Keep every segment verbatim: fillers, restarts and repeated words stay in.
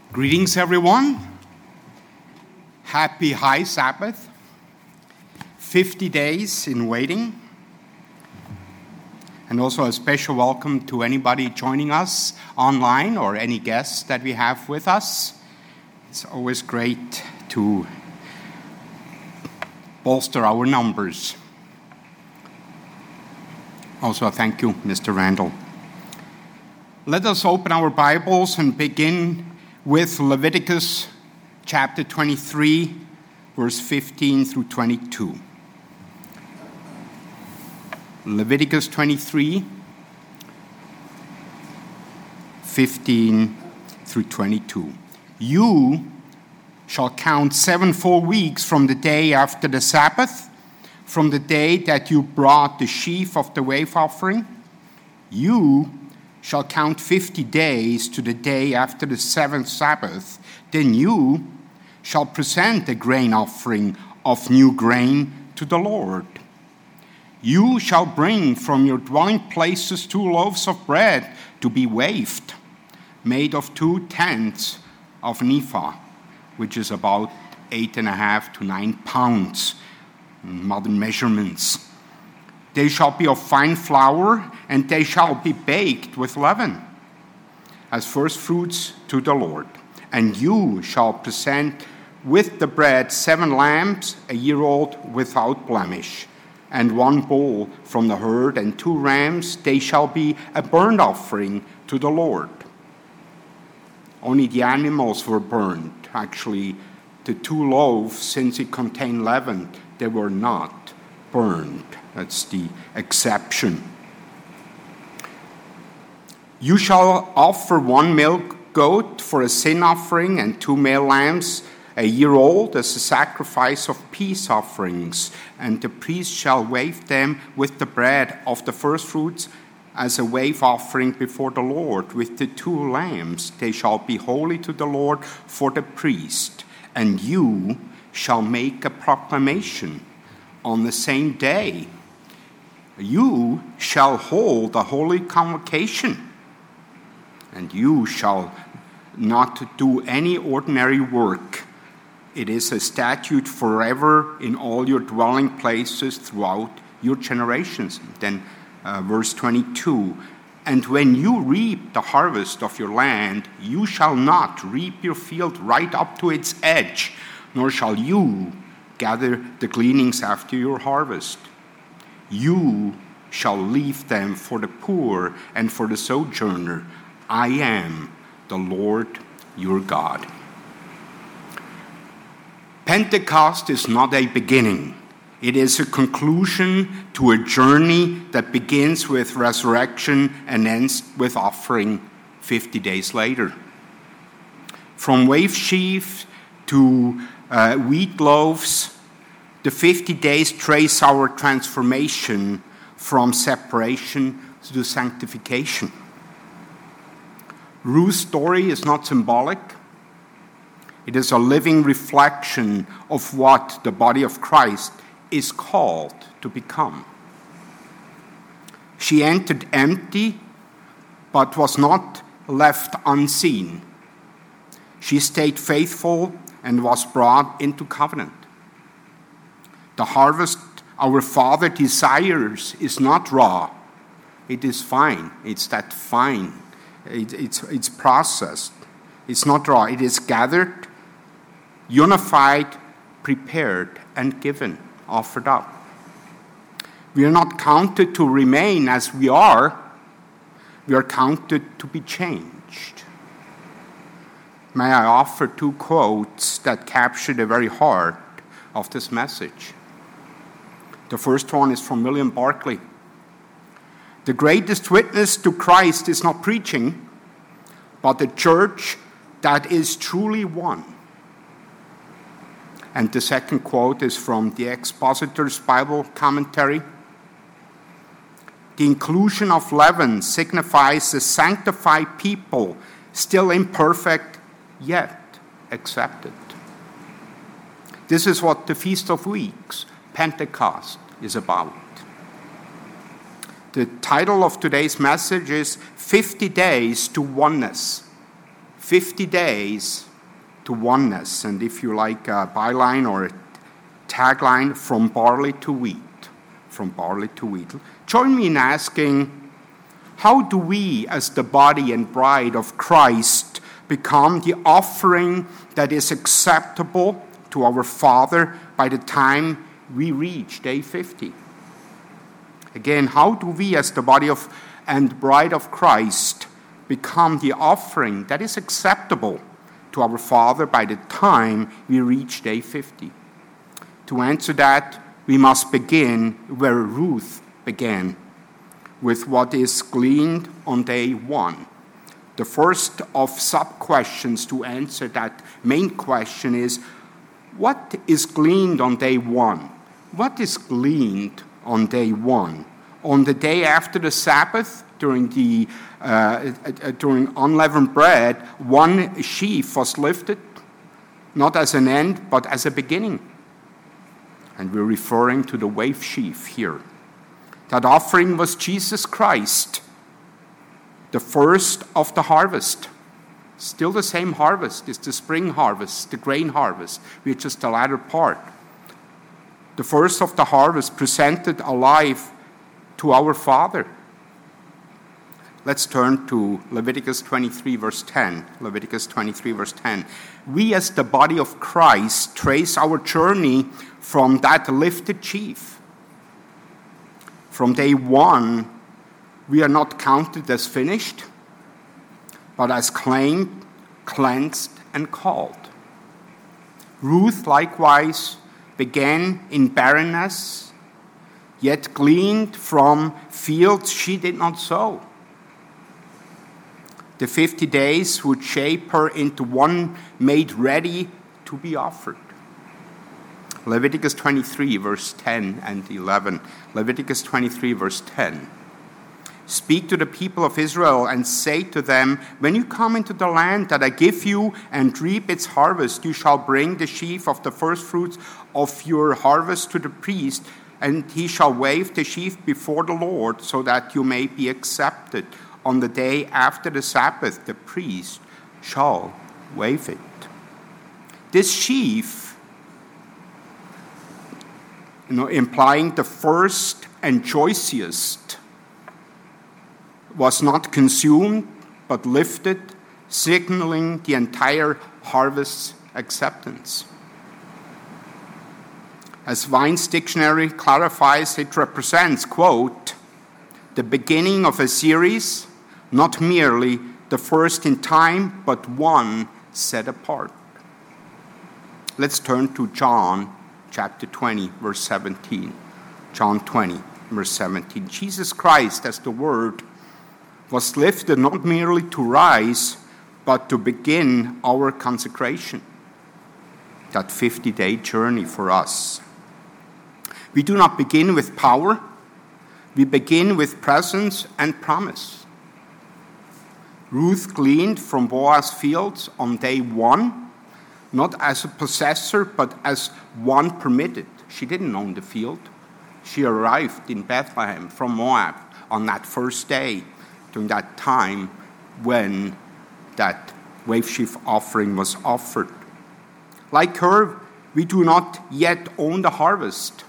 Greetings, everyone. Happy High Sabbath. fifty days in waiting. And also a special welcome to anybody joining us online or any guests that we have with us. It's always great to bolster our numbers. Also, thank you, Mister Randall. Let us open our Bibles and begin with Leviticus chapter twenty-three, verse fifteen through twenty-two. Leviticus twenty-three, fifteen through twenty-two. You shall count seven full weeks from the day after the Sabbath, from the day that you brought the sheaf of the wave offering. You shall count fifty days to the day after the seventh Sabbath. Then you shall present a grain offering of new grain to the Lord. You shall bring from your dwelling places two loaves of bread to be waved, made of two tenths of an ephah, which is about eight and a half to nine pounds in modern measurements. They shall be of fine flour, and they shall be baked with leaven, as first fruits to the Lord. And you shall present with the bread seven lambs, a year old, without blemish, and one bull from the herd, and two rams. They shall be a burnt offering to the Lord. Only the animals were burned. Actually, the two loaves, since it contained leaven, they were not burned. That's the exception. You shall offer one male goat for a sin offering and two male lambs, a year old, as a sacrifice of peace offerings. And the priest shall wave them with the bread of the first fruits as a wave offering before the Lord. With the two lambs they shall be holy to the Lord for the priest. And you shall make a proclamation on the same day. You shall hold a holy convocation, and you shall not do any ordinary work. It is a statute forever in all your dwelling places throughout your generations. Then uh, verse twenty-two, and when you reap the harvest of your land, you shall not reap your field right up to its edge, nor shall you gather the gleanings after your harvest. You shall leave them for the poor and for the sojourner. I am the Lord your God. Pentecost is not a beginning. It is a conclusion to a journey that begins with resurrection and ends with offering fifty days later. From wave sheaf to uh, wheat loaves, the fifty days trace our transformation from separation to sanctification. Ruth's story is not symbolic. It is a living reflection of what the body of Christ is called to become. She entered empty, but was not left unseen. She stayed faithful and was brought into covenant. The harvest our Father desires is not raw. It is fine. It's that fine. It, it's, it's processed. It's not raw. It is gathered, unified, prepared, and given, offered up. We are not counted to remain as we are. We are counted to be changed. May I offer two quotes that capture the very heart of this message. The first one is from William Barclay. The greatest witness to Christ is not preaching, but the church that is truly one. And the second quote is from the Expositor's Bible Commentary. The inclusion of leaven signifies a sanctified people, still imperfect, yet accepted. This is what the Feast of Weeks, Pentecost, is about. The title of today's message is fifty days to Oneness. fifty days to oneness. And if you like a byline or a tagline, from barley to wheat. From barley to wheat. Join me in asking, how do we as the body and bride of Christ become the offering that is acceptable to our Father by the time we reach day fifty? Again, how do we as the body of and bride of Christ become the offering that is acceptable to our Father by the time we reach day fifty? To answer that, we must begin where Ruth began, with what is gleaned on day one. The first of sub-questions to answer that main question is, what is gleaned on day one? What is gleaned on day one? On the day after the Sabbath, during the uh, uh, during unleavened bread, one sheaf was lifted, not as an end, but as a beginning. And we're referring to the wave sheaf here. That offering was Jesus Christ, the first of the harvest. Still the same harvest. It's the spring harvest, the grain harvest. We're just the latter part. The first of the harvest presented alive to our Father. Let's turn to Leviticus twenty-three, verse ten. Leviticus twenty-three, verse ten. We as the body of Christ trace our journey from that lifted sheaf. From day one, we are not counted as finished, but as claimed, cleansed, and called. Ruth likewise began in barrenness, yet gleaned from fields she did not sow. The fifty days would shape her into one made ready to be offered. Leviticus twenty-three, verse ten and eleven. Leviticus twenty-three, verse ten. Speak to the people of Israel and say to them, when you come into the land that I give you and reap its harvest, you shall bring the sheaf of the first fruits of your harvest to the priest, and he shall wave the sheaf before the Lord, so that you may be accepted. On the day after the Sabbath, the priest shall wave it. This sheaf, you know, implying the first and choicest, was not consumed, but lifted, signaling the entire harvest's acceptance. As Vine's dictionary clarifies, it represents, quote, the beginning of a series, not merely the first in time, but one set apart. Let's turn to John chapter twenty, verse seventeen. John twenty, verse seventeen. Jesus Christ, as the Word, was lifted not merely to rise, but to begin our consecration. That fifty-day journey for us. We do not begin with power. We begin with presence and promise. Ruth gleaned from Boaz's fields on day one, not as a possessor, but as one permitted. She didn't own the field. She arrived in Bethlehem from Moab on that first day, during that time when that wave sheaf offering was offered. Like her, we do not yet own the harvest,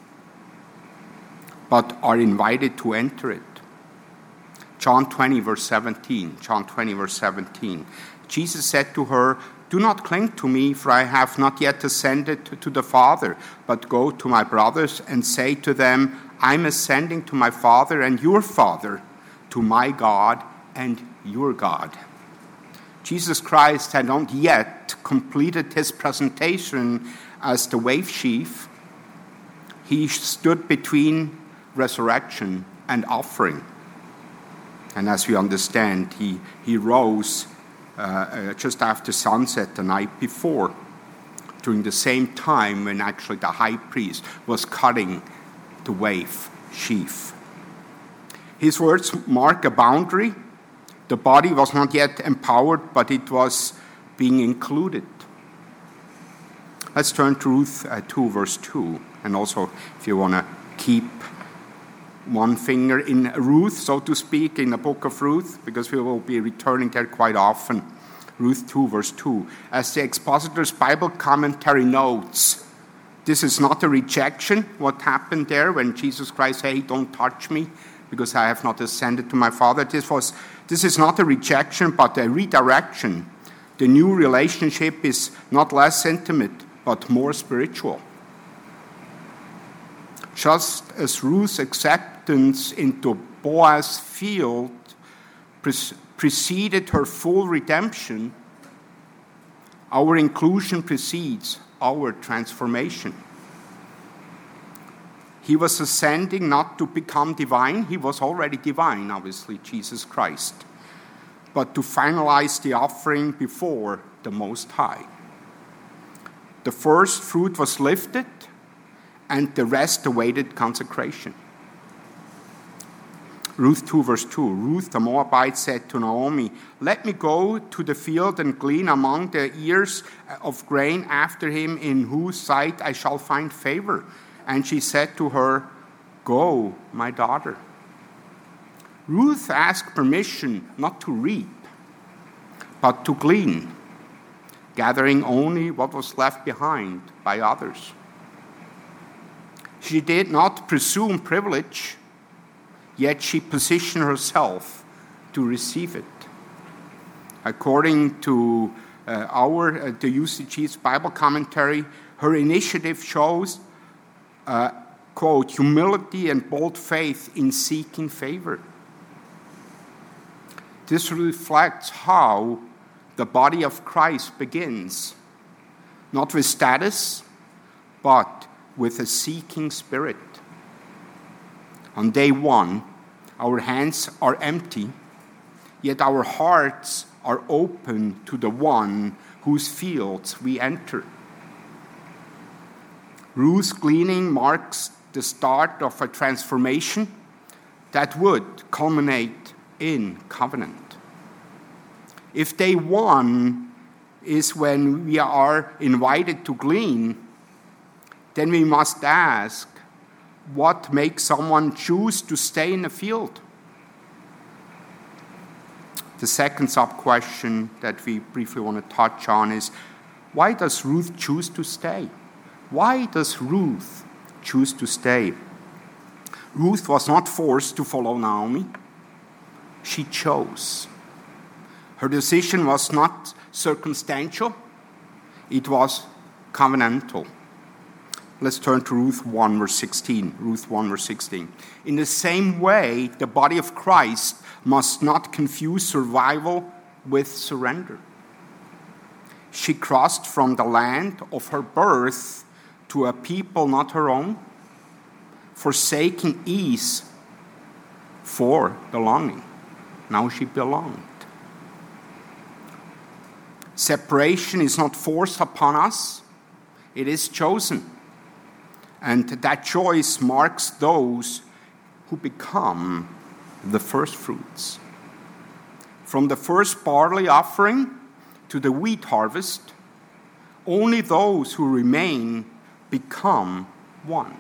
but are invited to enter it. John twenty, verse seventeen. John twenty, verse seventeen. Jesus said to her, do not cling to me, for I have not yet ascended to the Father, but go to my brothers and say to them, I'm ascending to my Father and your Father, to my God and your God. Jesus Christ had not yet completed his presentation as the wave sheaf. He stood between resurrection and offering. And as we understand, he, he rose uh, uh, just after sunset the night before, during the same time when actually the high priest was cutting the wave sheaf. His words mark a boundary. The body was not yet empowered, but it was being included. Let's turn to Ruth uh, two, verse two. And also, if you want to keep one finger in Ruth, so to speak, in the book of Ruth, because we will be returning there quite often. Ruth two, verse two. As the Expositor's Bible commentary notes, this is not a rejection, what happened there when Jesus Christ said, hey, don't touch me, because I have not ascended to my Father. This was, this is not a rejection, but a redirection. The new relationship is not less intimate, but more spiritual. Just as Ruth's acceptance into Boaz's field preceded her full redemption, our inclusion precedes our transformation. He was ascending not to become divine. He was already divine, obviously, Jesus Christ, but to finalize the offering before the Most High. The first fruit was lifted, and the rest awaited consecration. Ruth two, verse two. Ruth the Moabite said to Naomi, let me go to the field and glean among the ears of grain after him in whose sight I shall find favor. And she said to her, go, my daughter. Ruth asked permission not to reap, but to glean, gathering only what was left behind by others. She did not presume privilege, yet she positioned herself to receive it. According to uh, our uh, the U C G's Bible commentary, her initiative shows, uh, quote, humility and bold faith in seeking favor. This reflects how the body of Christ begins, not with status, but with a seeking spirit. On day one, our hands are empty, yet our hearts are open to the one whose fields we enter. Ruth's gleaning marks the start of a transformation that would culminate in covenant. If day one is when we are invited to glean, then we must ask, what makes someone choose to stay in the field? The second sub-question that we briefly want to touch on is, why does Ruth choose to stay? Why does Ruth choose to stay? Ruth was not forced to follow Naomi. She chose. Her decision was not circumstantial. It was covenantal. Let's turn to Ruth one, verse sixteen. Ruth one, verse sixteen. In the same way, the body of Christ must not confuse survival with surrender. She crossed from the land of her birth to a people not her own, forsaking ease for belonging. Now she belonged. Separation is not forced upon us, it is chosen. And that choice marks those who become the first fruits. From the first barley offering to the wheat harvest, only those who remain become one.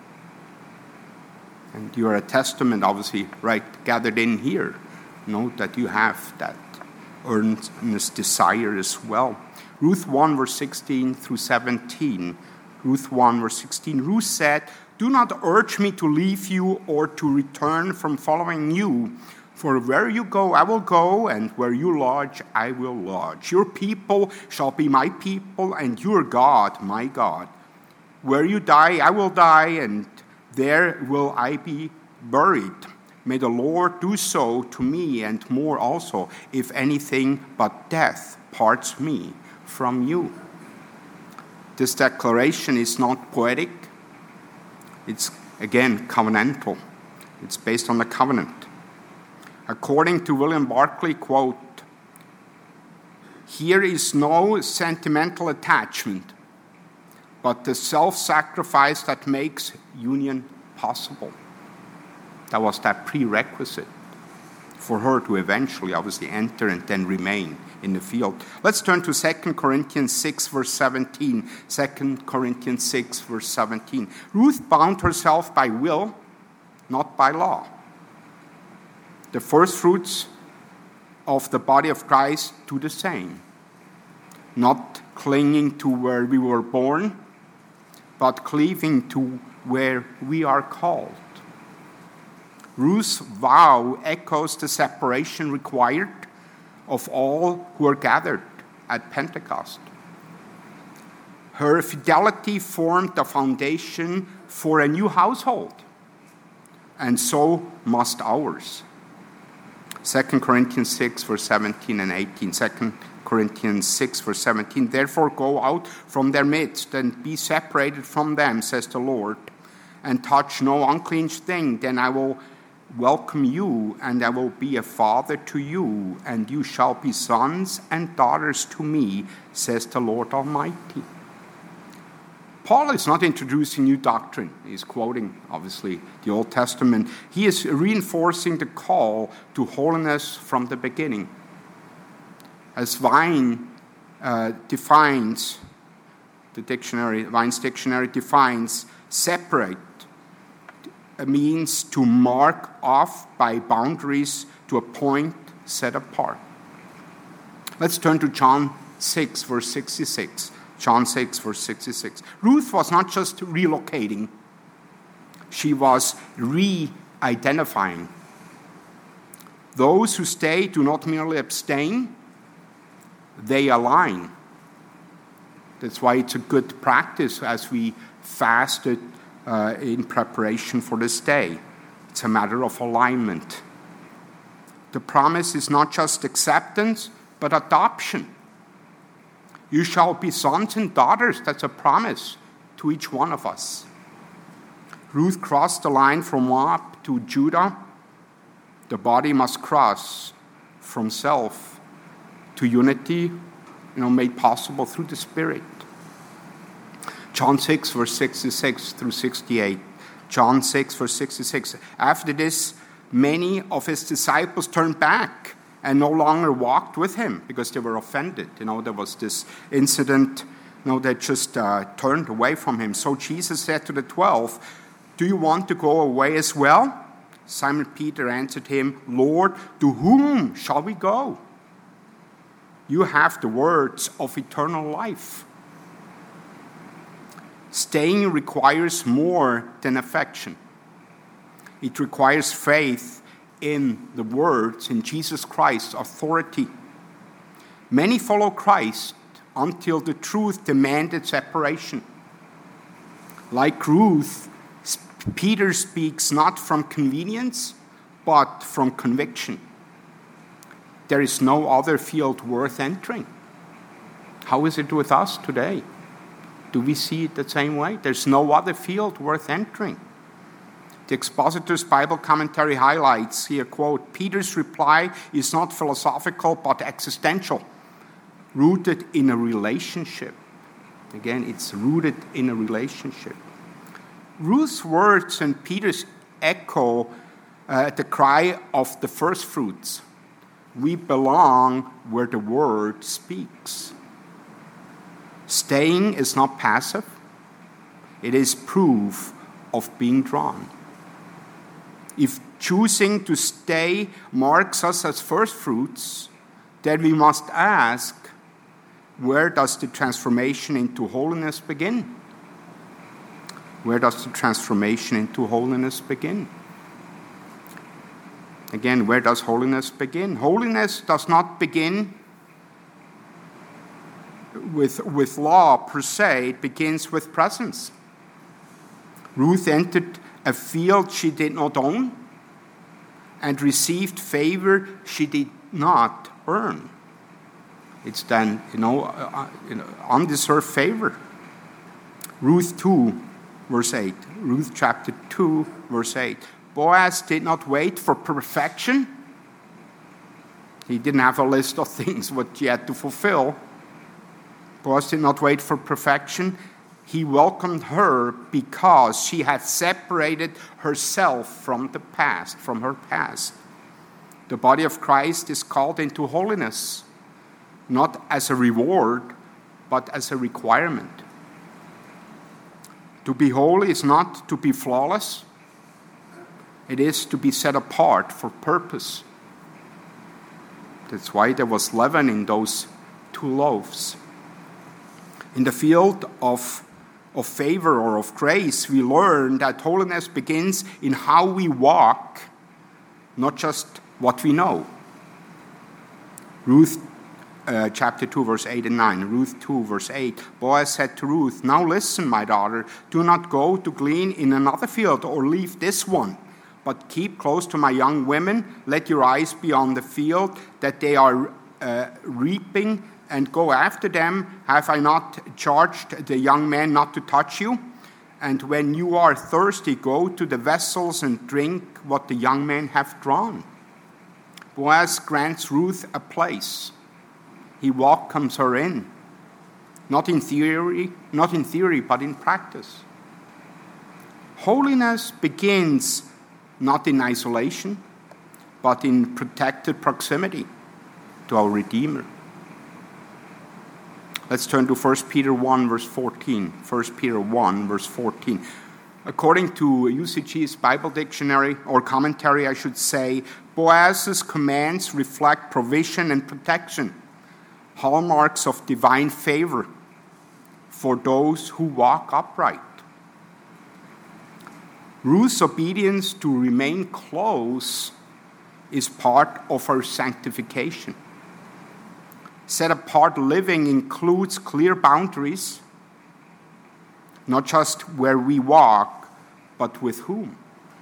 And you're a testament, obviously, right, gathered in here. Note that you have that earnest desire as well. Ruth one, verse sixteen through seventeen. Ruth one, verse sixteen, Ruth said, do not urge me to leave you or to return from following you. For where you go, I will go, and where you lodge, I will lodge. Your people shall be my people, and your God, my God. Where you die, I will die, and there will I be buried. May the Lord do so to me, and more also, if anything but death parts me from you. This declaration is not poetic. It's, again, covenantal. It's based on the covenant. According to William Barclay, quote, here is no sentimental attachment, but the self-sacrifice that makes union possible. That was that prerequisite for her to eventually, obviously, enter and then remain in the field. Let's turn to Second Corinthians six, verse seventeen. Second Corinthians six, verse seventeen. Ruth bound herself by will, not by law. The first fruits of the body of Christ do the same. not clinging to where we were born, but cleaving to where we are called. Ruth's vow echoes the separation required of all who are gathered at Pentecost. Her fidelity formed the foundation for a new household, and so must ours. Second Corinthians six, verse seventeen and eighteen. Second Corinthians six, verse seventeen. Therefore go out from their midst and be separated from them, says the Lord, and touch no unclean thing. Then I will welcome you, and I will be a father to you, and you shall be sons and daughters to me, says the Lord Almighty. Paul is not introducing new doctrine. He's quoting, obviously, the Old Testament. He is reinforcing the call to holiness from the beginning. As Vine uh, defines, the dictionary, Vine's dictionary defines, separate means to mark off by boundaries to a point set apart. Let's turn to John six, verse sixty-six. John six, verse sixty-six. Ruth was not just relocating, she was re-identifying. Those who stay do not merely abstain, they align. That's why it's a good practice as we fasted uh, in preparation for this day. It's a matter of alignment. The promise is not just acceptance, but adoption. You shall be sons and daughters. That's a promise to each one of us. Ruth crossed the line from Moab to Judah. The body must cross from self to unity, you know, made possible through the Spirit. John six, verse sixty-six through sixty-eight. John six, verse sixty-six. After this, many of his disciples turned back and no longer walked with him because they were offended. You know, there was this incident, you know, that just uh, turned away from him. So Jesus said to the twelve, do you want to go away as well? Simon Peter answered him, Lord, to whom shall we go? You have the words of eternal life. Staying requires more than affection. It requires faith in the words, in Jesus Christ's authority. Many follow Christ until the truth demanded separation. Like Ruth, Peter speaks not from convenience, but from conviction. There is no other field worth entering. How is it with us today? Do we see it the same way? There's no other field worth entering. The Expositor's Bible Commentary highlights here, quote, Peter's reply is not philosophical but existential, rooted in a relationship. Again, it's rooted in a relationship. Ruth's words and Peter's echo uh, the cry of the first fruits. We belong where the word speaks. Staying is not passive. It is proof of being drawn. If choosing to stay marks us as first fruits, then we must ask, where does the transformation into holiness begin? Where does the transformation into holiness begin? Again, where does holiness begin? Holiness does not begin with, with law per se. It begins with presence. Ruth entered a field she did not own and received favor she did not earn. It's then, you know, uh, you know, undeserved favor. Ruth two, verse eight. Ruth chapter two, verse eight. Boaz did not wait for perfection. He didn't have a list of things what he had to fulfill. Boaz did not wait for perfection. He welcomed her because she had separated herself from the past, from her past. The body of Christ is called into holiness, not as a reward, but as a requirement. To be holy is not to be flawless. It is to be set apart for purpose. That's why there was leaven in those two loaves. In the field of, of favor or of grace, we learn that holiness begins in how we walk, not just what we know. Ruth uh, chapter two, verse eight and nine. Ruth two, verse eight. Boaz said to Ruth, "Now listen, my daughter, do not go to glean in another field or leave this one, but keep close to my young women. Let your eyes be on the field that they are uh, reaping, and go after them. Have I not charged the young men not to touch you? And when you are thirsty, go to the vessels and drink what the young men have drawn." Boaz grants Ruth a place. He welcomes her in, not in theory, not in theory, but in practice. Holiness begins not in isolation, but in protected proximity to our Redeemer. Let's turn to First Peter one, verse fourteen. First Peter one, verse fourteen. According to U C G's Bible dictionary, or commentary, I should say, Boaz's commands reflect provision and protection, hallmarks of divine favor for those who walk upright. Ruth's obedience to remain close is part of her sanctification. Set-apart living includes clear boundaries, not just where we walk, but with whom.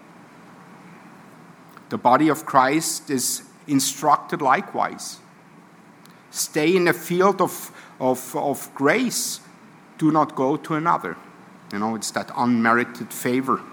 The body of Christ is instructed likewise. Stay in the field of, of, of grace. Do not go to another. You know, it's that unmerited favor.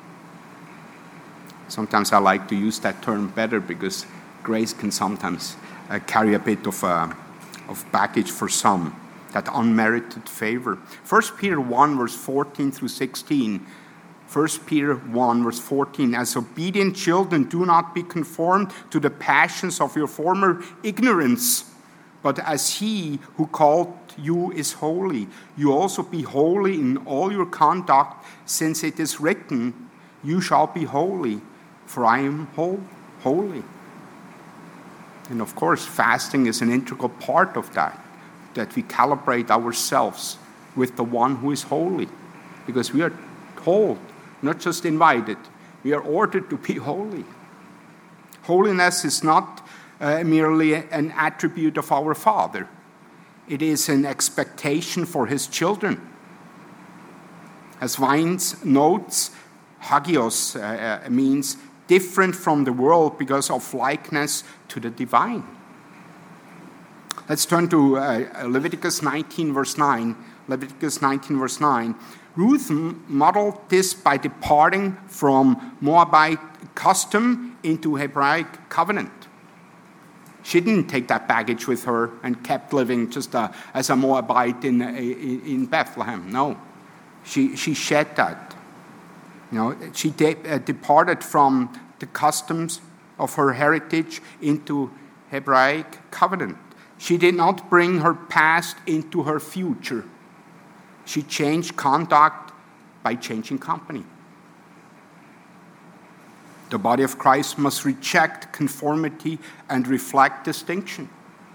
Sometimes I like to use that term better because grace can sometimes uh, carry a bit of, uh, of baggage for some. That unmerited favor. First Peter one, verse fourteen through sixteen. First Peter one, verse fourteen. As obedient children, do not be conformed to the passions of your former ignorance, but as he who called you is holy, you also be holy in all your conduct, since it is written, you shall be holy, for I am whole, holy. And of course, fasting is an integral part of that, that we calibrate ourselves with the one who is holy, because we are told, not just invited, we are ordered to be holy. Holiness is not uh, merely an attribute of our Father. It is an expectation for his children. As Vines notes, hagios uh, means different from the world because of likeness to the divine. Let's turn to uh, Leviticus nineteen, verse nine. Leviticus nineteen, verse nine. Ruth modeled this by departing from Moabite custom into Hebraic covenant. She didn't take that baggage with her and kept living just uh, as a Moabite in, in, in Bethlehem. No, she, she shed that. You know, she de- uh, departed from the customs of her heritage into Hebraic covenant. She did not bring her past into her future. She changed conduct by changing company. The body of Christ must reject conformity and reflect distinction.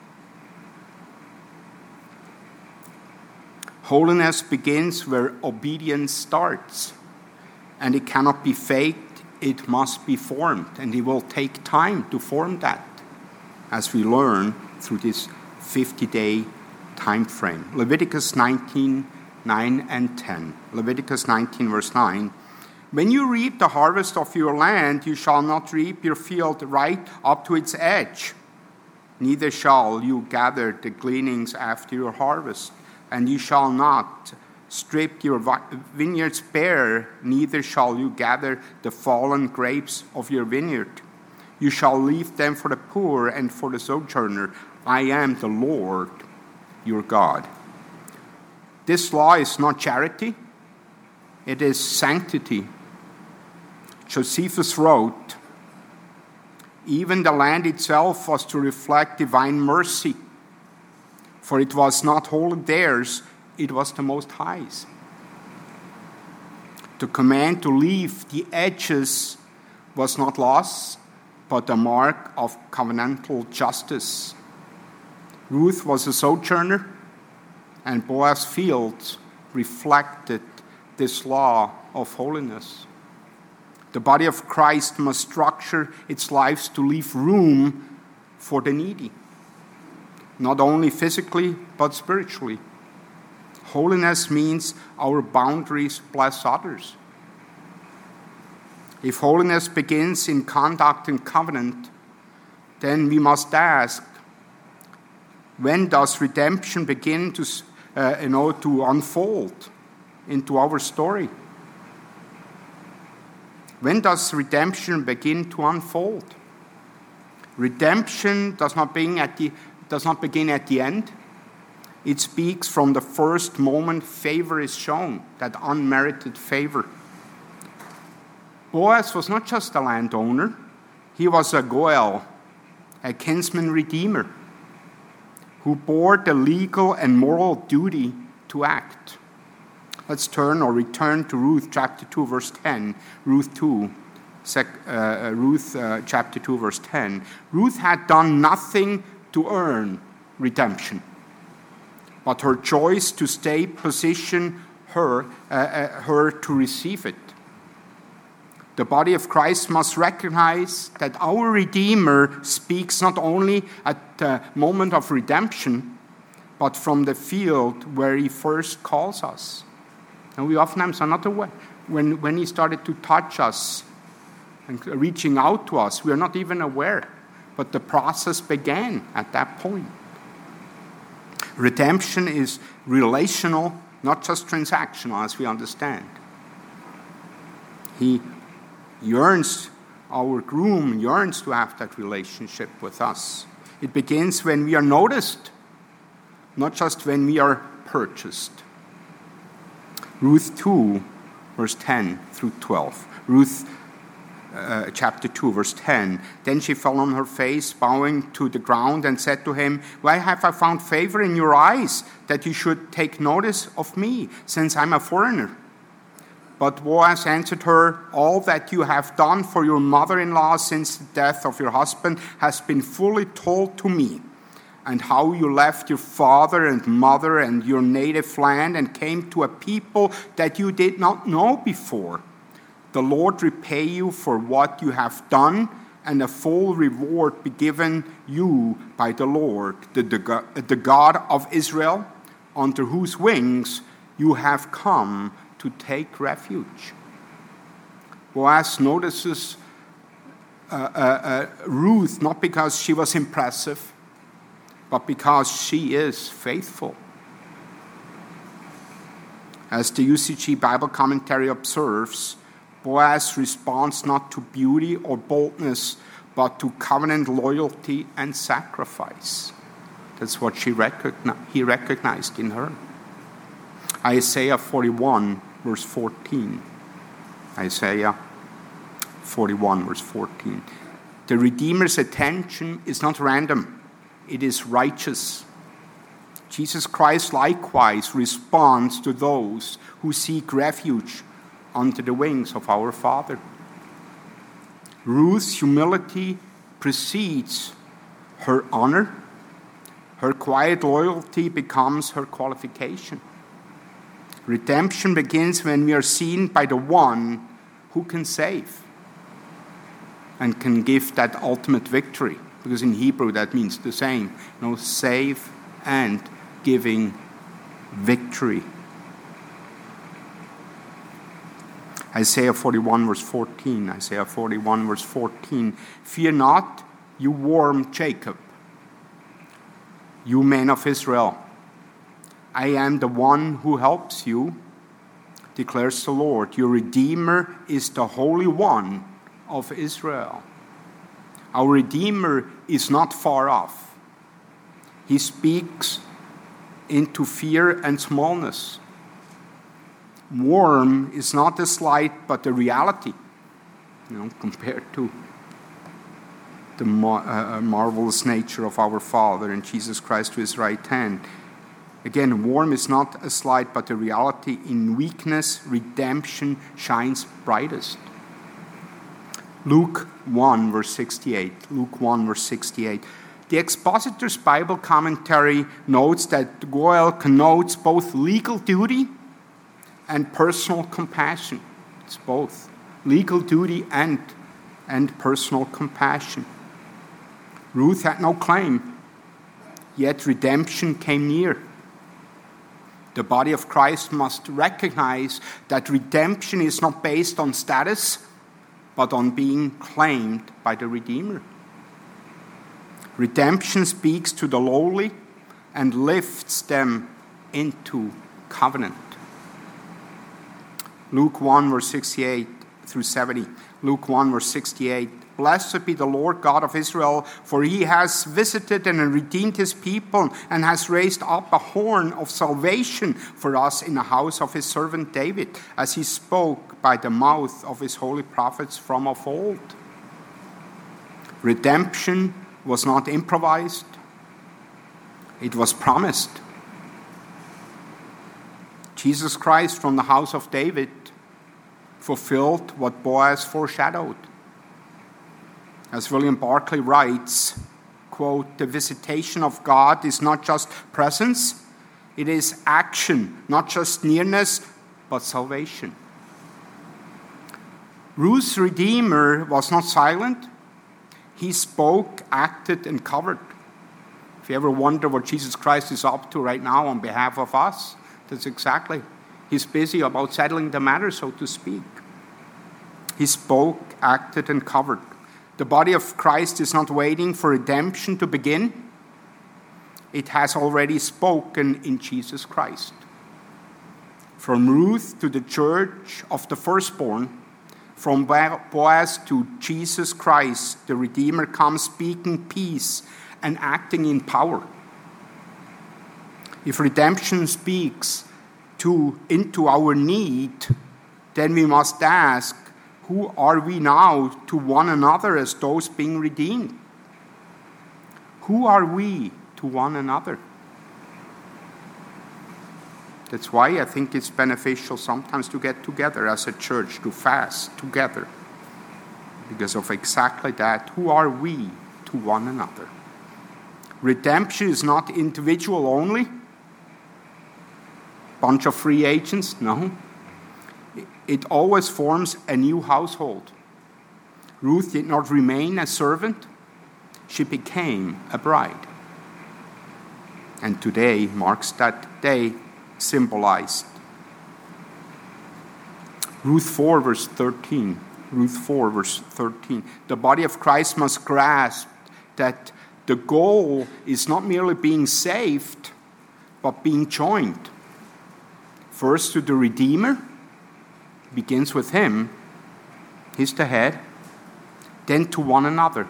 Holiness begins where obedience starts, and it cannot be faked, it must be formed, and it will take time to form that, as we learn through this fifty-day time frame. Leviticus nineteen, nine and ten. Leviticus nineteen, verse nine. When you reap the harvest of your land, you shall not reap your field right up to its edge. Neither shall you gather the gleanings after your harvest. And you shall not strip your vineyards bare, neither shall you gather the fallen grapes of your vineyard. You shall leave them for the poor and for the sojourner. I am the Lord your God. This law is not charity, it is sanctity. Josephus wrote, even the land itself was to reflect divine mercy, for it was not wholly theirs, it was the Most High's. The command to leave the edges was not loss, but a mark of covenantal justice. Ruth was a sojourner, and Boaz's fields reflected this law of holiness. The body of Christ must structure its lives to leave room for the needy, not only physically, but spiritually. Holiness means our boundaries bless others. If holiness begins in conduct and covenant, then we must ask, when does redemption begin to, uh, you know, to unfold into our story? When does redemption begin to unfold? Redemption does not begin at the, does not begin at the end. It speaks from the first moment favor is shown, that unmerited favor. Boaz was not just a landowner, he was a Goel, a kinsman redeemer, who bore the legal and moral duty to act. Let's turn or return to Ruth chapter two, verse ten. Ruth two, sec, uh, Ruth uh, chapter two, verse ten. Ruth had done nothing to earn redemption, but her choice to stay positioned her, uh, uh, her to receive it. The body of Christ must recognize that our Redeemer speaks not only at the moment of redemption, but from the field where he first calls us. And we oftentimes are not aware. When, when he started to touch us and reaching out to us, we are not even aware. But the process began at that point. Redemption is relational, not just transactional, as we understand. He yearns, our groom yearns to have that relationship with us. It begins when we are noticed, not just when we are purchased. Ruth two, verse ten through twelve. Ruth uh, chapter two, verse ten. Then she fell on her face, bowing to the ground, and said to him, "Why have I found favor in your eyes, that you should take notice of me, since I'm a foreigner?" But Boaz answered her, "All that you have done for your mother-in-law since the death of your husband has been fully told to me, and how you left your father and mother and your native land and came to a people that you did not know before. The Lord repay you for what you have done, and a full reward be given you by the Lord, the, the, the God of Israel, under whose wings you have come to take refuge." Boaz notices uh, uh, uh, Ruth not because she was impressive, but because she is faithful. As the U C G Bible commentary observes, Boaz responds not to beauty or boldness, but to covenant loyalty and sacrifice. That's what she recogni- he recognized in her. Isaiah forty-one, verse fourteen. Isaiah forty-one, verse fourteen. The Redeemer's attention is not random. It is righteous. Jesus Christ likewise responds to those who seek refuge under the wings of our Father. Ruth's humility precedes her honor. Her quiet loyalty becomes her qualification. Redemption begins when we are seen by the one who can save and can give that ultimate victory. Because in Hebrew that means the same. You know, save and giving victory. Isaiah forty-one, verse fourteen. Isaiah forty-one, verse fourteen. "Fear not, you worm Jacob, you men of Israel. I am the one who helps you, declares the Lord. Your Redeemer is the Holy One of Israel." Our Redeemer is not far off. He speaks into fear and smallness. Worm is not a slight, but a reality, you know, compared to the mar- uh, marvelous nature of our Father and Jesus Christ to his right hand. Again, worm is not a slight, but a reality. In weakness, redemption shines brightest. Luke one, verse sixty-eight. Luke one, verse sixty-eight. The Expositor's Bible Commentary notes that Goel connotes both legal duty and personal compassion. It's both legal duty and, and personal compassion. Ruth had no claim, yet redemption came near. The body of Christ must recognize that redemption is not based on status, but on being claimed by the Redeemer. Redemption speaks to the lowly and lifts them into covenant. Luke one, verse sixty-eight through seventy. Luke one, verse sixty-eight. Blessed be the Lord God of Israel, for he has visited and redeemed his people and has raised up a horn of salvation for us in the house of his servant David, as he spoke by the mouth of his holy prophets from of old. Redemption was not improvised. It was promised. Jesus Christ from the house of David fulfilled what Boaz foreshadowed. As William Barclay writes, quote, the visitation of God is not just presence, it is action, not just nearness, but salvation. Ruth's Redeemer was not silent. He spoke, acted, and covered. If you ever wonder what Jesus Christ is up to right now on behalf of us, that's exactly. He's busy about settling the matter, so to speak. He spoke, acted, and covered. The body of Christ is not waiting for redemption to begin. It has already spoken in Jesus Christ. From Ruth to the church of the firstborn, from Boaz to Jesus Christ, the Redeemer comes speaking peace and acting in power. If redemption speaks to, into our need, then we must ask, who are we now to one another as those being redeemed? Who are we to one another? That's why I think it's beneficial sometimes to get together as a church, to fast together. Because of exactly that. Who are we to one another? Redemption is not individual only. Bunch of free agents, no. It always forms a new household. Ruth did not remain a servant. She became a bride. And today marks that day symbolized. Ruth four, verse thirteen. Ruth four, verse thirteen. The body of Christ must grasp that the goal is not merely being saved, but being joined. First to the Redeemer, begins with him, he's the head, then to one another.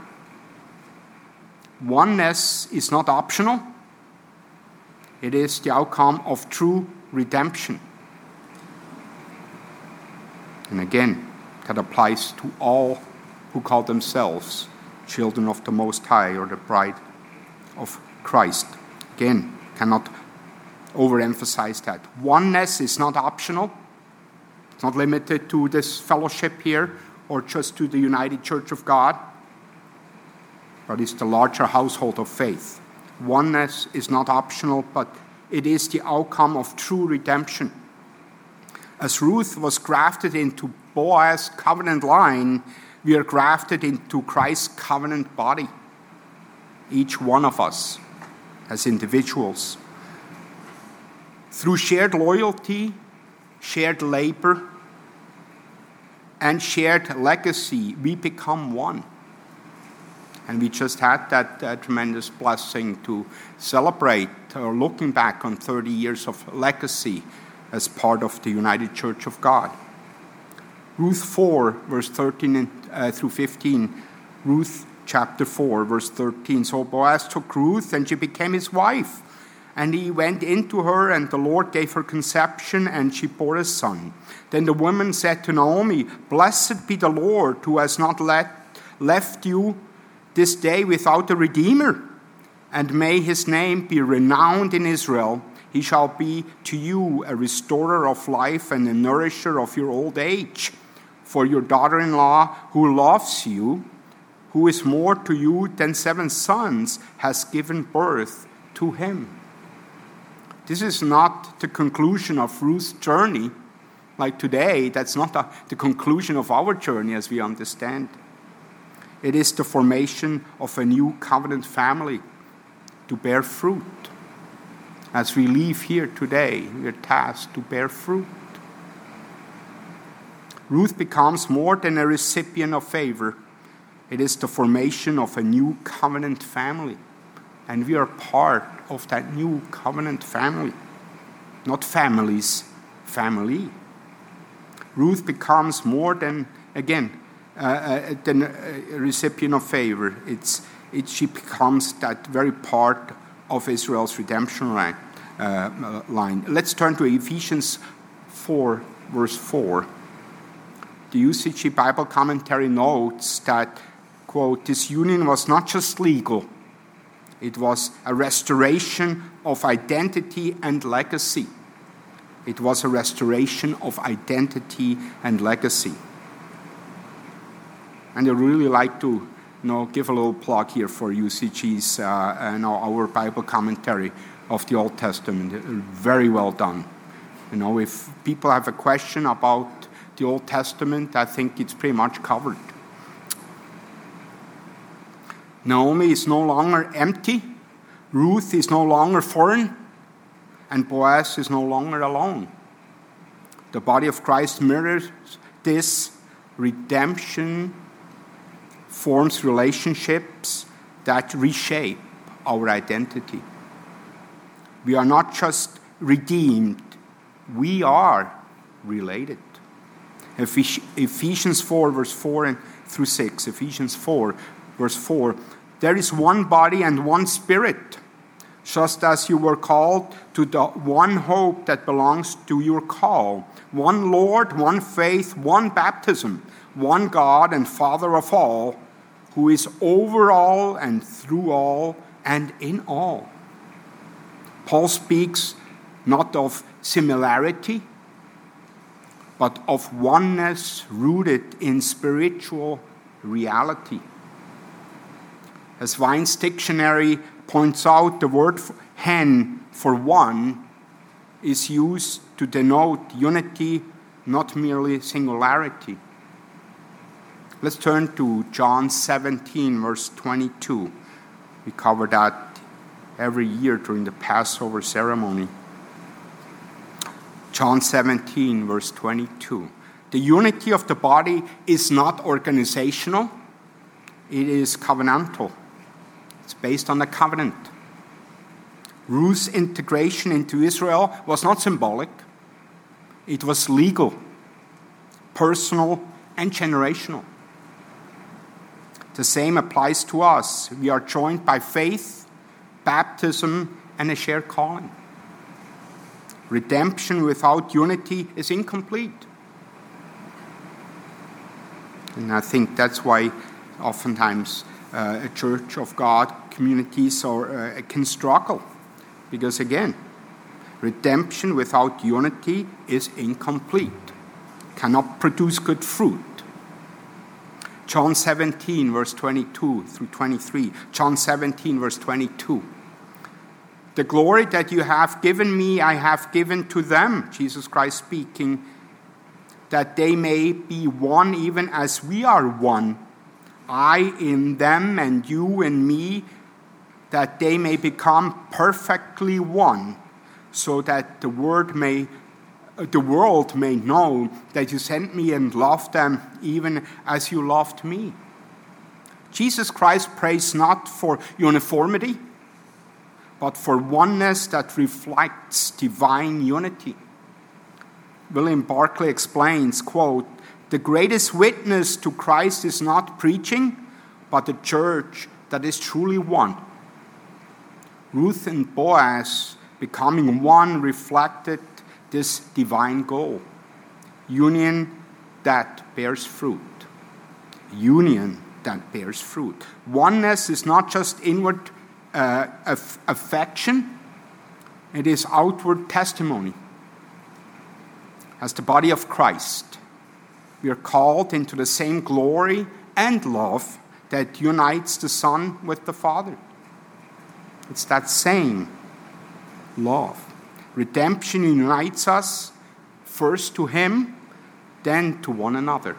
Oneness is not optional. It is the outcome of true redemption. And again, that applies to all who call themselves children of the Most High or the bride of Christ. Again, cannot overemphasize that. Oneness is not optional. It's not limited to this fellowship here or just to the United Church of God, but it's the larger household of faith. Oneness is not optional, but it is the outcome of true redemption. As Ruth was grafted into Boaz's covenant line, we are grafted into Christ's covenant body. Each one of us as individuals. Through shared loyalty, shared labor, and shared legacy, we become one. And we just had that uh, tremendous blessing to celebrate, or looking back on thirty years of legacy as part of the United Church of God. Ruth four, verse thirteen and, uh, through fifteen. Ruth chapter four, verse thirteen. So Boaz took Ruth, and she became his wife. And he went into her, and the Lord gave her conception, and she bore a son. Then the woman said to Naomi, Blessed be the Lord, who has not let, left you this day without a redeemer. And may his name be renowned in Israel. He shall be to you a restorer of life and a nourisher of your old age. For your daughter-in-law, who loves you, who is more to you than seven sons, has given birth to him. This is not the conclusion of Ruth's journey. Like today, that's not the, the conclusion of our journey as we understand. It is the formation of a new covenant family to bear fruit. As we leave here today, we are tasked to bear fruit. Ruth becomes more than a recipient of favor. It is the formation of a new covenant family. And we are part of that new covenant family. Not families, family. Ruth becomes more than, again, uh, than a recipient of favor. It's, it, she becomes that very part of Israel's redemption line. Uh, line. Let's turn to Ephesians four, verse four. The U C G Bible commentary notes that, quote, this union was not just legal, it was a restoration of identity and legacy. It was a restoration of identity and legacy. And I really like to you know, give a little plug here for U C G's, uh, you know, our Bible commentary of the Old Testament. Very well done. You know, if people have a question about the Old Testament, I think it's pretty much covered. Naomi is no longer empty. Ruth is no longer foreign. And Boaz is no longer alone. The body of Christ mirrors this. Redemption forms relationships that reshape our identity. We are not just redeemed, we are related. Ephesians four, verse four and through six. Ephesians four, verse four. There is one body and one spirit, just as you were called to the one hope that belongs to your call. One Lord, one faith, one baptism, one God and Father of all, who is over all and through all and in all. Paul speaks not of similarity, but of oneness rooted in spiritual reality. As Vine's dictionary points out, the word hen for one is used to denote unity, not merely singularity. Let's turn to John seventeen, verse twenty-two. We cover that every year during the Passover ceremony. John seventeen, verse twenty-two. The unity of the body is not organizational, it is covenantal. It's based on the covenant. Ruth's integration into Israel was not symbolic, it was legal, personal, and generational. The same applies to us. We are joined by faith, baptism, and a shared calling. Redemption without unity is incomplete. And I think that's why oftentimes uh, a Church of God communities or, uh, can struggle. Because again, redemption without unity is incomplete, cannot produce good fruit. John seventeen, verse twenty-two through twenty-three. John seventeen, verse twenty-two. The glory that you have given me, I have given to them, Jesus Christ speaking, that they may be one even as we are one. I in them and you in me, that they may become perfectly one, so that the word may, the world may know that you sent me and loved them even as you loved me. Jesus Christ prays not for uniformity, but for oneness that reflects divine unity. William Barclay explains, quote, the greatest witness to Christ is not preaching, but a church that is truly one. Ruth and Boaz becoming one reflected this divine goal. Union that bears fruit. Union that bears fruit. Oneness is not just inward uh, aff- affection, it is outward testimony. As the body of Christ, we are called into the same glory and love that unites the Son with the Father. It's that same love. Redemption unites us first to Him, then to one another.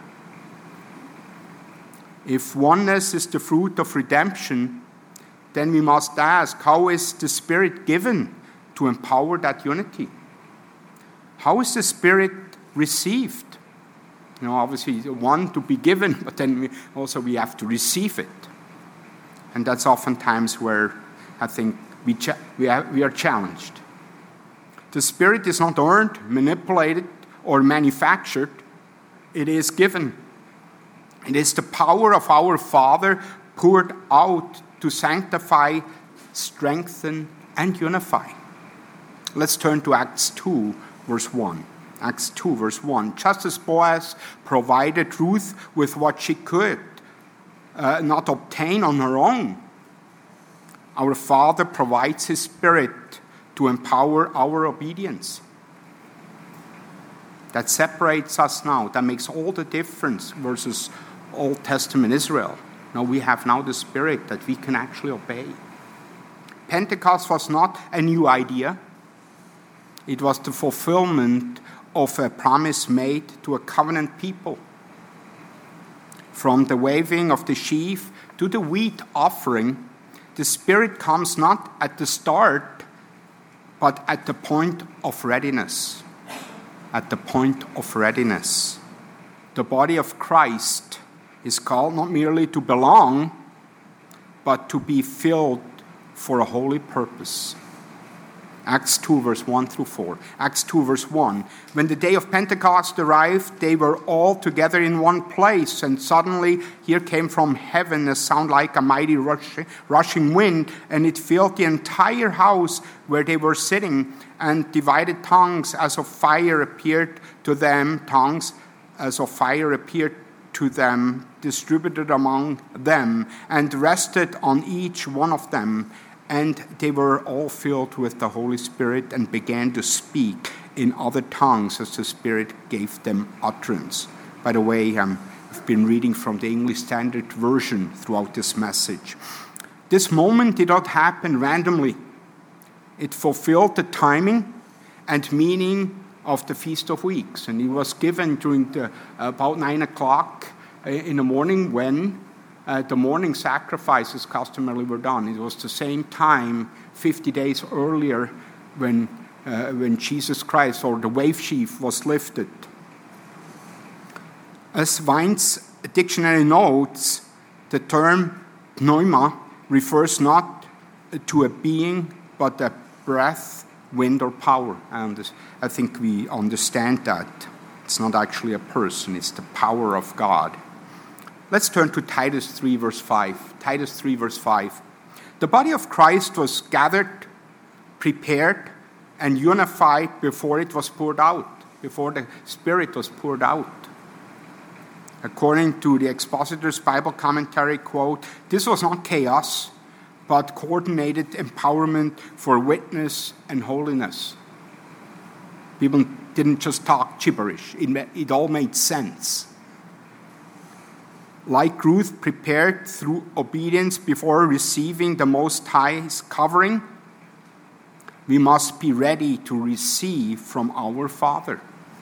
If oneness is the fruit of redemption, then we must ask, how is the Spirit given to empower that unity? How is the Spirit received? You know, obviously, one to be given, but then we also we have to receive it. And that's oftentimes where I think we, cha- we, are, we are challenged. The Spirit is not earned, manipulated, or manufactured. It is given. It is the power of our Father poured out to sanctify, strengthen, and unify. Let's turn to Acts two, verse one. Acts two, verse one. Just as Boaz provided Ruth with what she could uh, not obtain on her own, our Father provides His Spirit to empower our obedience. That separates us now. That makes all the difference versus Old Testament Israel. Now we have now the Spirit that we can actually obey. Pentecost was not a new idea. It was the fulfillment of a promise made to a covenant people. From the waving of the sheaf to the wheat offering, the Spirit comes not at the start, but at the point of readiness. At the point of readiness. The body of Christ is called not merely to belong, but to be filled for a holy purpose. Acts two, verse one through four. Acts two, verse one. When the day of Pentecost arrived, they were all together in one place, and suddenly here came from heaven a sound like a mighty rushing, rushing wind, and it filled the entire house where they were sitting, and divided tongues as of fire appeared to them, tongues as of fire appeared to them, distributed among them, and rested on each one of them. And they were all filled with the Holy Spirit and began to speak in other tongues as the Spirit gave them utterance. By the way, um, I've been reading from the English Standard Version throughout this message. This moment did not happen randomly. It fulfilled the timing and meaning of the Feast of Weeks. And it was given during the, about nine o'clock in the morning when Uh, the morning sacrifices customarily were done. It was the same time fifty days earlier when, uh, when Jesus Christ, or the wave sheaf, was lifted. As Vine's dictionary notes, the term pneuma refers not to a being, but a breath, wind, or power. And I think we understand that. It's not actually a person, it's the power of God. Let's turn to Titus three, verse five. Titus three, verse five. The body of Christ was gathered, prepared, and unified before it was poured out, before the Spirit was poured out. According to the Expositor's Bible Commentary, quote, this was not chaos, but coordinated empowerment for witness and holiness. People didn't just talk gibberish. It, it all made sense. Like Ruth prepared through obedience before receiving the Most High's covering, we must be ready to receive from our Father.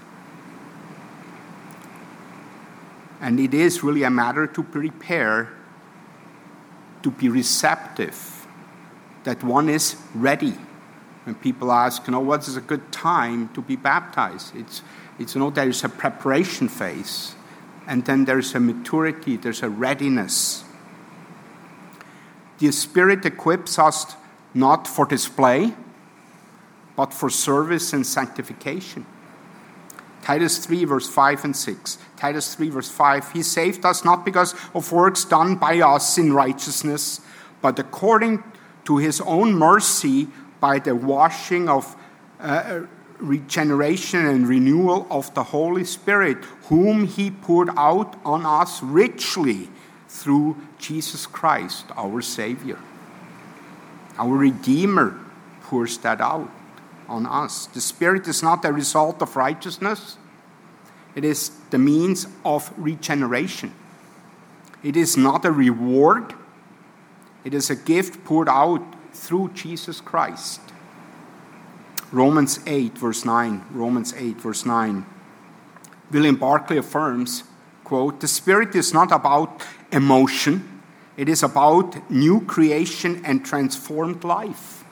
And it is really a matter to prepare, to be receptive, that one is ready. When people ask, you know, what is a good time to be baptized? It's, it's you know, there is a preparation phase. And then there's a maturity, there's a readiness. The Spirit equips us not for display, but for service and sanctification. Titus three, verse five and six. Titus three, verse five. He saved us not because of works done by us in righteousness, but according to His own mercy by the washing of uh, regeneration and renewal of the Holy Spirit, whom He poured out on us richly through Jesus Christ, our Savior. Our Redeemer pours that out on us. The Spirit is not a result of righteousness. It is the means of regeneration. It is not a reward. It is a gift poured out through Jesus Christ. Romans eight, verse nine. Romans eight, verse nine. William Barclay affirms, quote, "The Spirit is not about emotion. It is about new creation and transformed life."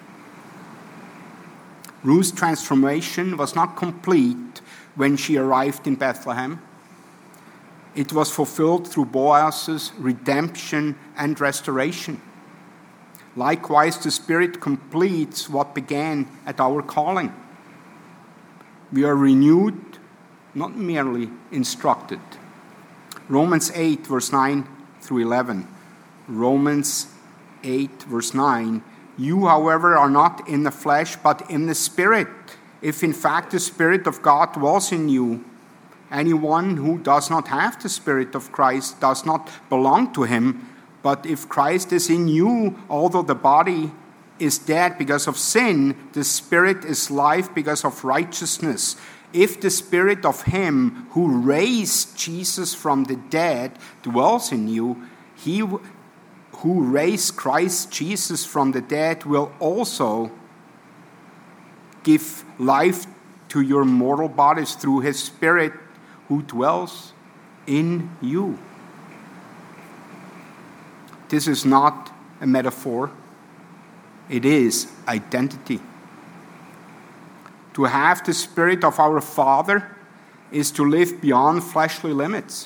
Ruth's transformation was not complete when she arrived in Bethlehem. It was fulfilled through Boaz's redemption and restoration. Likewise, the Spirit completes what began at our calling. We are renewed, not merely instructed. Romans eight, verse nine through eleven. Romans eight, verse nine. "You, however, are not in the flesh, but in the Spirit, if in fact the Spirit of God dwells in you. Anyone who does not have the Spirit of Christ does not belong to him. But if Christ is in you, although the body is dead because of sin, the Spirit is life because of righteousness. If the Spirit of him who raised Jesus from the dead dwells in you, he who raised Christ Jesus from the dead will also give life to your mortal bodies through his Spirit who dwells in you." This is not a metaphor. It is identity. To have the Spirit of our Father is to live beyond fleshly limits.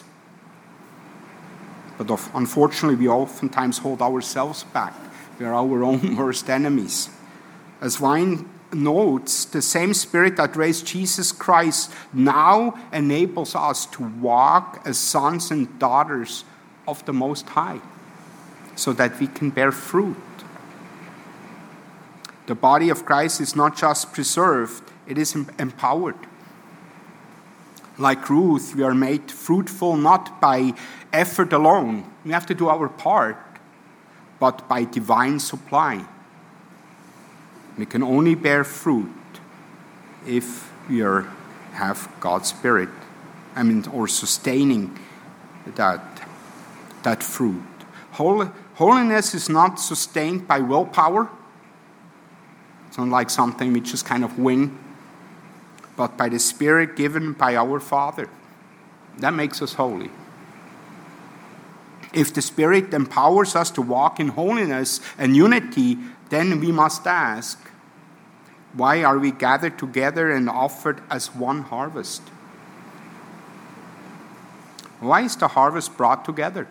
But of, unfortunately, we oftentimes hold ourselves back. We are our own worst enemies. As Vine notes, the same Spirit that raised Jesus Christ now enables us to walk as sons and daughters of the Most High, so that we can bear fruit. The body of Christ is not just preserved, it is empowered. Like Ruth, we are made fruitful not by effort alone. We have to do our part, but by divine supply. We can only bear fruit if we are, have God's Spirit, I mean, or sustaining that, that fruit. Holy, holiness is not sustained by willpower. It's not like something we just kind of win, but by the Spirit given by our Father. That makes us holy. If the Spirit empowers us to walk in holiness and unity, then we must ask, why are we gathered together and offered as one harvest? Why is the harvest brought together?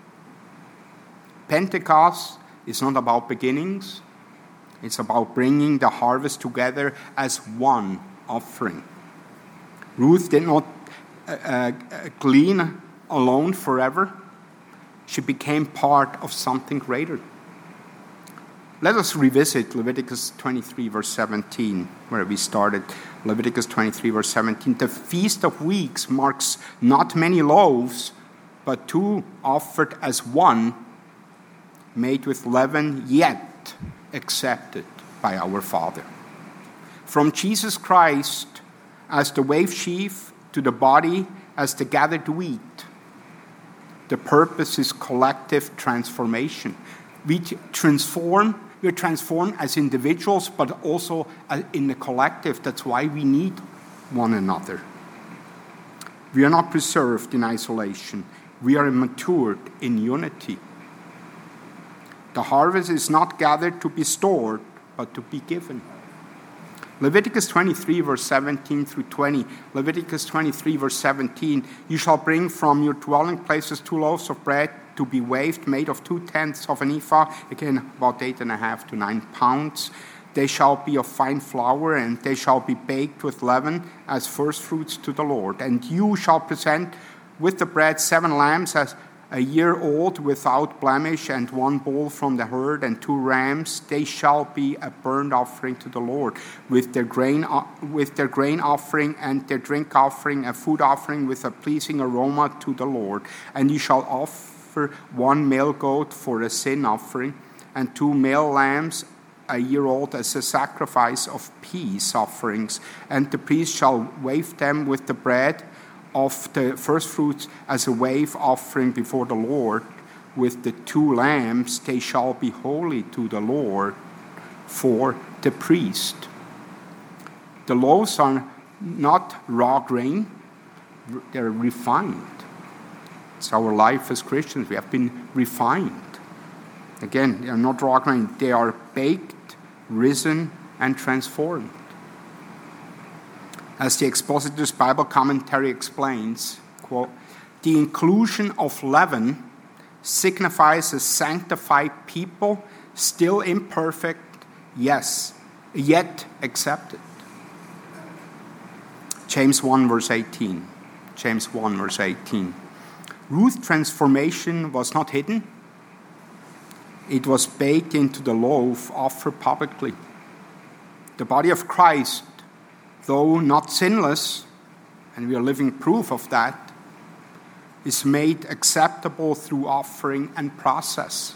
Pentecost is not about beginnings. It's about bringing the harvest together as one offering. Ruth did not uh, uh, glean alone forever. She became part of something greater. Let us revisit Leviticus twenty-three, verse seventeen, where we started. Leviticus twenty-three, verse seventeen. The Feast of Weeks marks not many loaves, but two offered as one, made with leaven, yet accepted by our Father. From Jesus Christ as the wave sheaf to the body as the gathered wheat, the purpose is collective transformation. We transform, we're transformed as individuals, but also in the collective. That's why we need one another. We are not preserved in isolation. We are matured in unity. The harvest is not gathered to be stored, but to be given. Leviticus twenty-three, verse seventeen through twenty. Leviticus twenty-three, verse seventeen. You shall bring from your dwelling places two loaves of bread to be waved, made of two-tenths of an ephah, again about eight and a half to nine pounds. They shall be of fine flour, and they shall be baked with leaven as first fruits to the Lord. And you shall present with the bread seven lambs as a year old without blemish, and one bull from the herd, and two rams. They shall be a burnt offering to the Lord, with their grain, with their grain offering and their drink offering, a food offering with a pleasing aroma to the Lord. And you shall offer one male goat for a sin offering, and two male lambs a year old as a sacrifice of peace offerings. And the priest shall wave them with the bread of the first fruits as a wave offering before the Lord with the two lambs, they shall be holy to the Lord for the priest. The loaves are not raw grain, they're refined. It's our life as Christians. We have been refined. Again, they are not raw grain. They are baked, risen, and transformed. As the Expositor's Bible Commentary explains, quote, the inclusion of leaven signifies a sanctified people, still imperfect, yes, yet accepted. James one, verse eighteen. James one, verse eighteen. Ruth's transformation was not hidden. It was baked into the loaf offered publicly. The body of Christ, though not sinless, and we are living proof of that, is made acceptable through offering and process.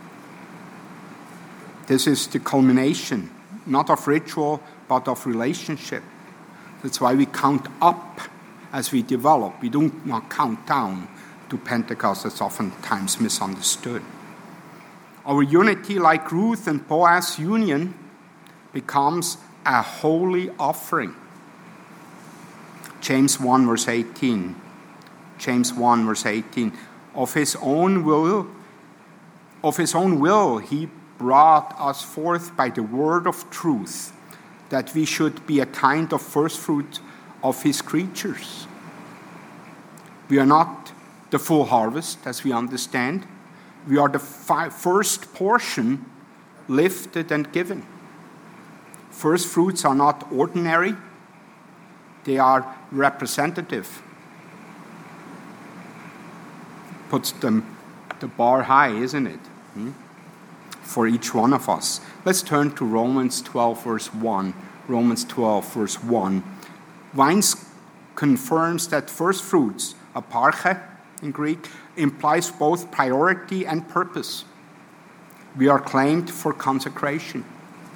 This is the culmination, not of ritual, but of relationship. That's why we count up as we develop. We do not count down to Pentecost. That's oftentimes misunderstood. Our unity, like Ruth and Boaz's union, becomes a holy offering. James one, verse eighteen. James one, verse eighteen. Of his own will, of his own will, he brought us forth by the word of truth, that we should be a kind of first fruit of his creatures. We are not the full harvest, as we understand. We are the fi- first portion lifted and given. First fruits are not ordinary. They are representative. Puts them the bar high, isn't it? Hmm? For each one of us. Let's turn to Romans twelve, verse one. Romans twelve, verse one. Vines confirms that first fruits, aparche in Greek, implies both priority and purpose. We are claimed for consecration.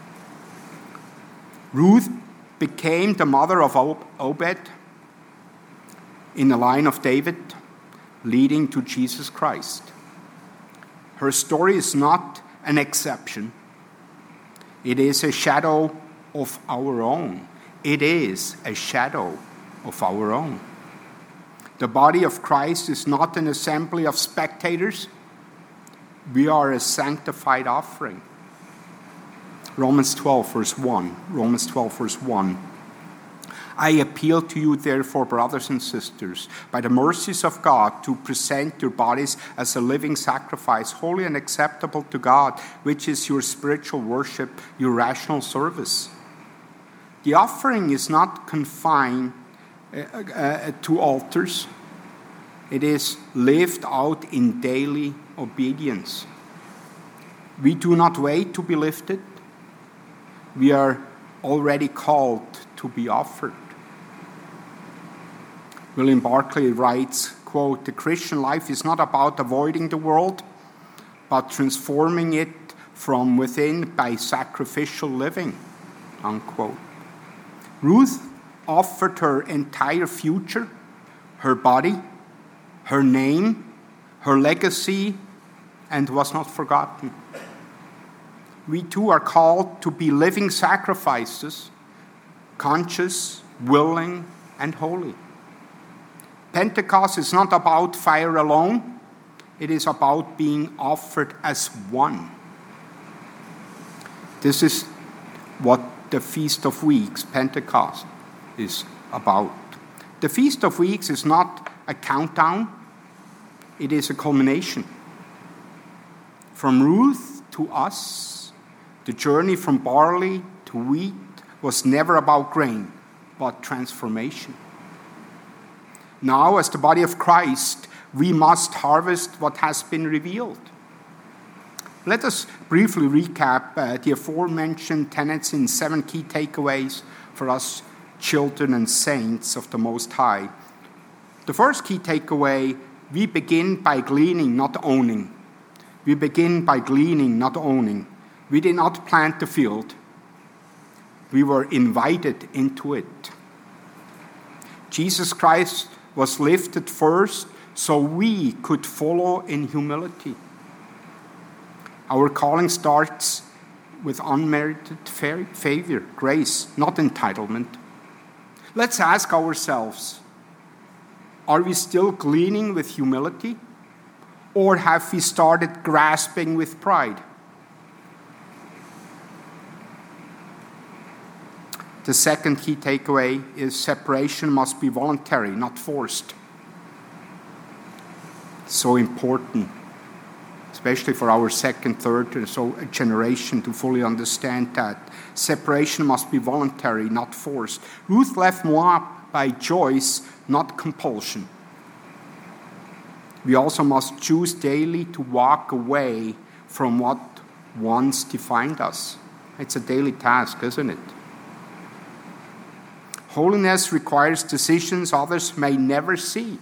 Ruth became the mother of Obed in the line of David, leading to Jesus Christ. Her story is not an exception. It is a shadow of our own. It is a shadow of our own. The body of Christ is not an assembly of spectators. We are a sanctified offering. Romans twelve, verse one. Romans twelve, verse one. I appeal to you, therefore, brothers and sisters, by the mercies of God, to present your bodies as a living sacrifice, holy and acceptable to God, which is your spiritual worship, your rational service. The offering is not confined uh, uh, to altars. It is lived out in daily obedience. We do not wait to be lifted. We are already called to be offered. William Barclay writes, quote, the Christian life is not about avoiding the world, but transforming it from within by sacrificial living, unquote. Ruth offered her entire future, her body, her name, her legacy, and was not forgotten. We too are called to be living sacrifices, conscious, willing, and holy. Pentecost is not about fire alone. It is about being offered as one. This is what the Feast of Weeks, Pentecost, is about. The Feast of Weeks is not a countdown. It is a culmination. From Ruth to us, the journey from barley to wheat was never about grain, but transformation. Now, as the body of Christ, we must harvest what has been revealed. Let us briefly recap uh, the aforementioned tenets in seven key takeaways for us children and saints of the Most High. The first key takeaway, we begin by gleaning, not owning. We begin by gleaning, not owning. We did not plant the field. We were invited into it. Jesus Christ was lifted first so we could follow in humility. Our calling starts with unmerited favor, grace, not entitlement. Let's ask ourselves, are we still gleaning with humility, or have we started grasping with pride? The second key takeaway is separation must be voluntary, not forced. So important, especially for our second, third, or so generation to fully understand that. Separation must be voluntary, not forced. Ruth left Moab by choice, not compulsion. We also must choose daily to walk away from what once defined us. It's a daily task, isn't it? Holiness requires decisions others may never see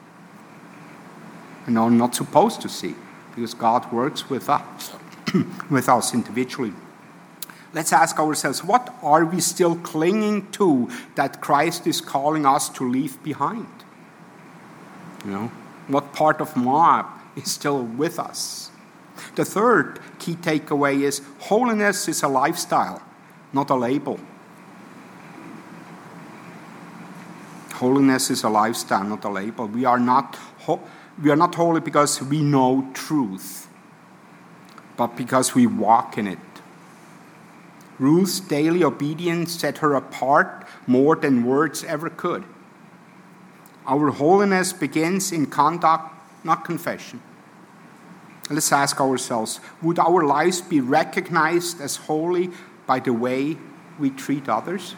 and are not supposed to see, because God works with us, with us individually. Let's ask ourselves, what are we still clinging to that Christ is calling us to leave behind? You know, what part of Moab is still with us? The third key takeaway is holiness is a lifestyle, not a label. Holiness is a lifestyle, not a label. We are not ho- we are not holy because we know truth, but because we walk in it. Ruth's daily obedience set her apart more than words ever could. Our holiness begins in conduct, not confession. Let's ask ourselves, would our lives be recognized as holy by the way we treat others?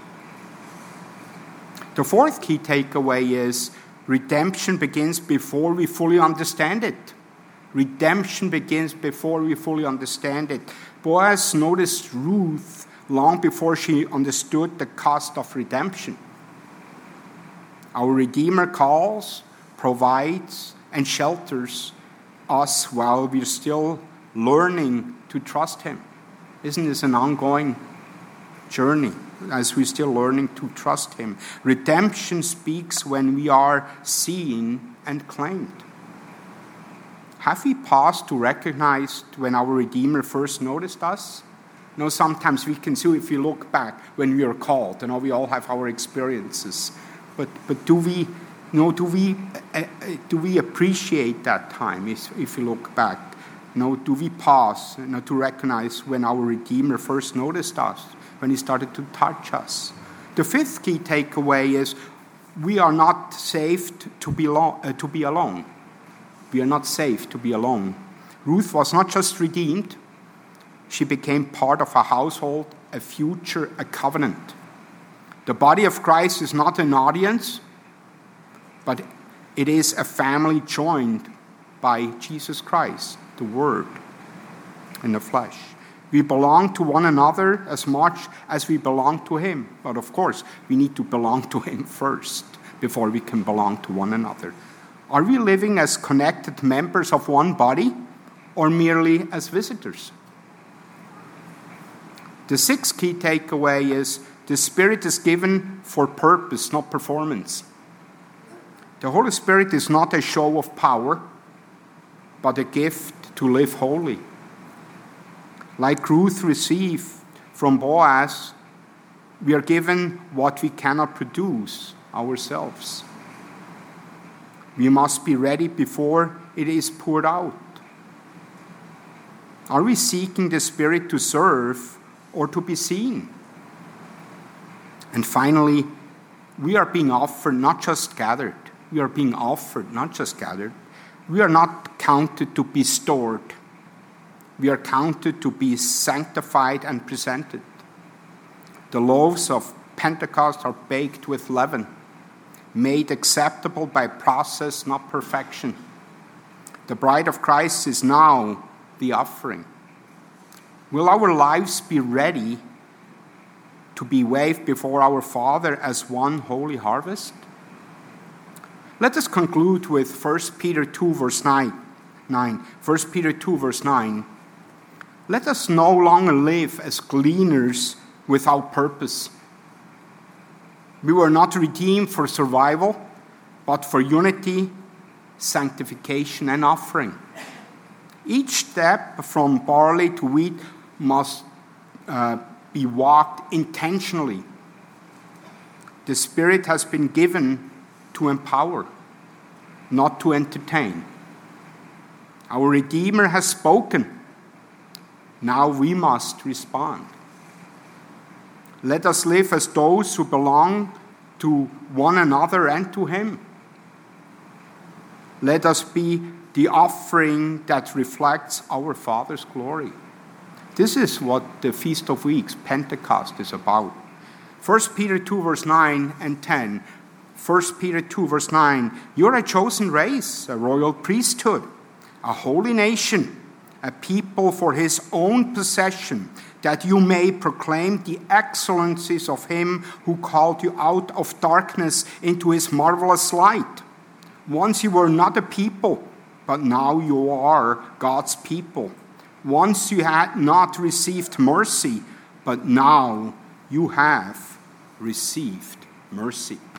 The fourth key takeaway is redemption begins before we fully understand it. Redemption begins before we fully understand it. Boaz noticed Ruth long before she understood the cost of redemption. Our Redeemer calls, provides, and shelters us while we're still learning to trust Him. Isn't this an ongoing journey as we're still learning to trust Him? Redemption speaks when we are seen and claimed. Have we paused to recognize when our Redeemer first noticed us? You know, sometimes we can see if we look back when we are called. You know, we all have our experiences. But but do we, you know, do we uh, do we appreciate that time if, if we look back? You know, do we pause, you know, to recognize when our Redeemer first noticed us, when He started to touch us? The fifth key takeaway is we are not saved to be, lo- uh, to be alone. We are not saved to be alone. Ruth was not just redeemed, she became part of a household, a future, a covenant. The body of Christ is not an audience, but it is a family joined by Jesus Christ, the Word in the flesh. We belong to one another as much as we belong to Him. But of course, we need to belong to Him first before we can belong to one another. Are we living as connected members of one body or merely as visitors? The sixth key takeaway is the Spirit is given for purpose, not performance. The Holy Spirit is not a show of power, but a gift to live holy. Like Ruth received from Boaz, we are given what we cannot produce ourselves. We must be ready before it is poured out. Are we seeking the Spirit to serve or to be seen? And finally, we are being offered, not just gathered. We are being offered, not just gathered. We are not counted to be stored. We are counted to be sanctified and presented. The loaves of Pentecost are baked with leaven, made acceptable by process, not perfection. The bride of Christ is now the offering. Will our lives be ready to be waved before our Father as one holy harvest? Let us conclude with First Peter two, verse nine. First Peter two, verse nine. Let us no longer live as gleaners without purpose. We were not redeemed for survival, but for unity, sanctification, and offering. Each step from barley to wheat must uh, be walked intentionally. The Spirit has been given to empower, not to entertain. Our Redeemer has spoken. Now we must respond. Let us live as those who belong to one another and to Him. Let us be the offering that reflects our Father's glory. This is what the Feast of Weeks, Pentecost, is about. First Peter two, verse nine and ten. First Peter two, verse nine. You're a chosen race, a royal priesthood, a holy nation, a people for His own possession, that you may proclaim the excellencies of Him who called you out of darkness into His marvelous light. Once you were not a people, but now you are God's people. Once you had not received mercy, but now you have received mercy.